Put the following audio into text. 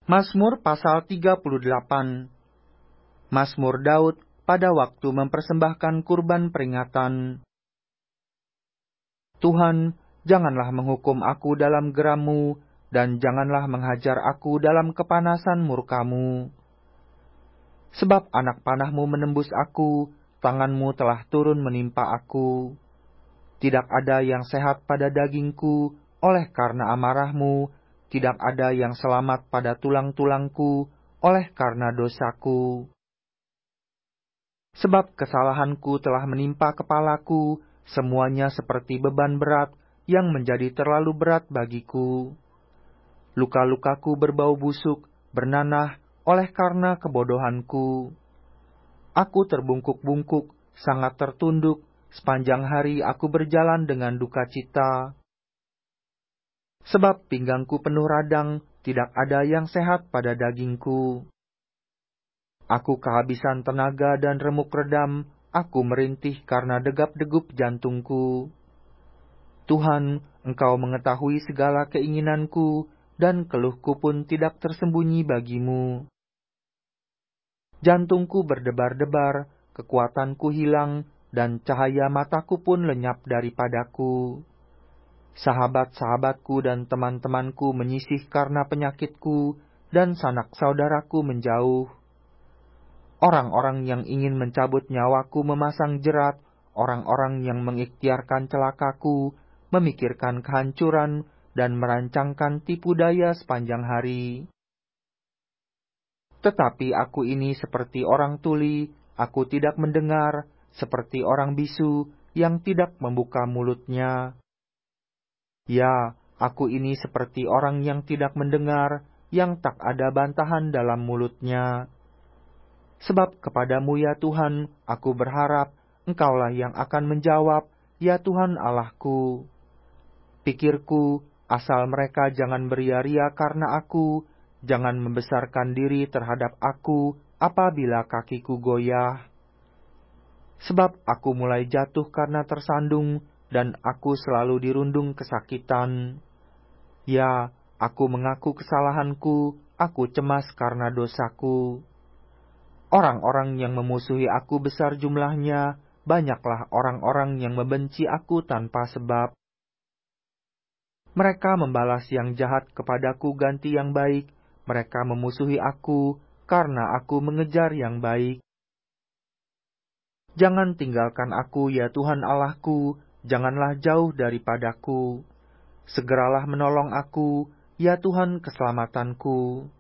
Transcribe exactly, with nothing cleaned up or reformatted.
Mazmur pasal tiga puluh delapan. Mazmur Daud pada waktu mempersembahkan kurban peringatan. Tuhan, janganlah menghukum aku dalam geram-Mu, dan janganlah menghajar aku dalam kepanasan murka-Mu. Sebab anak panah-Mu menembus aku, tangan-Mu telah turun menimpa aku. Tidak ada yang sehat pada dagingku, oleh karena amarah-Mu. Tidak ada yang selamat pada tulang-tulangku, oleh karena dosaku. Sebab kesalahanku telah menimpa kepalaku, semuanya seperti beban berat yang menjadi terlalu berat bagiku. Luka-lukaku berbau busuk, bernanah oleh karena kebodohanku. Aku terbungkuk-bungkuk, sangat tertunduk, sepanjang hari aku berjalan dengan duka cita. Sebab pinggangku penuh radang, tidak ada yang sehat pada dagingku. Aku kehabisan tenaga dan remuk redam, aku merintih karena degap-degup jantungku. Tuhan, Engkau mengetahui segala keinginanku, dan keluhku pun tidak tersembunyi bagimu. Jantungku berdebar-debar, kekuatanku hilang, dan cahaya mataku pun lenyap daripadaku. Sahabat-sahabatku dan teman-temanku menyisih karena penyakitku, dan sanak saudaraku menjauh. Orang-orang yang ingin mencabut nyawaku memasang jerat, orang-orang yang mengikhtiarkan celakaku, memikirkan kehancuran, dan merancangkan tipu daya sepanjang hari. Tetapi aku ini seperti orang tuli, aku tidak mendengar, seperti orang bisu yang tidak membuka mulutnya. Ya, aku ini seperti orang yang tidak mendengar, yang tak ada bantahan dalam mulutnya. Sebab kepadamu ya Tuhan, aku berharap, Engkaulah yang akan menjawab, ya Tuhan Allahku. Pikirku, asal mereka jangan beria-ria karena aku, jangan membesarkan diri terhadap aku apabila kakiku goyah. Sebab aku mulai jatuh karena tersandung, dan aku selalu dirundung kesakitan. Ya, aku mengaku kesalahanku, aku cemas karena dosaku. Orang-orang yang memusuhi aku besar jumlahnya, banyaklah orang-orang yang membenci aku tanpa sebab. Mereka membalas yang jahat kepadaku ganti yang baik, mereka memusuhi aku karena aku mengejar yang baik. Jangan tinggalkan aku ya Tuhan Allahku, janganlah jauh daripadaku. Segeralah menolong aku, ya Tuhan keselamatanku.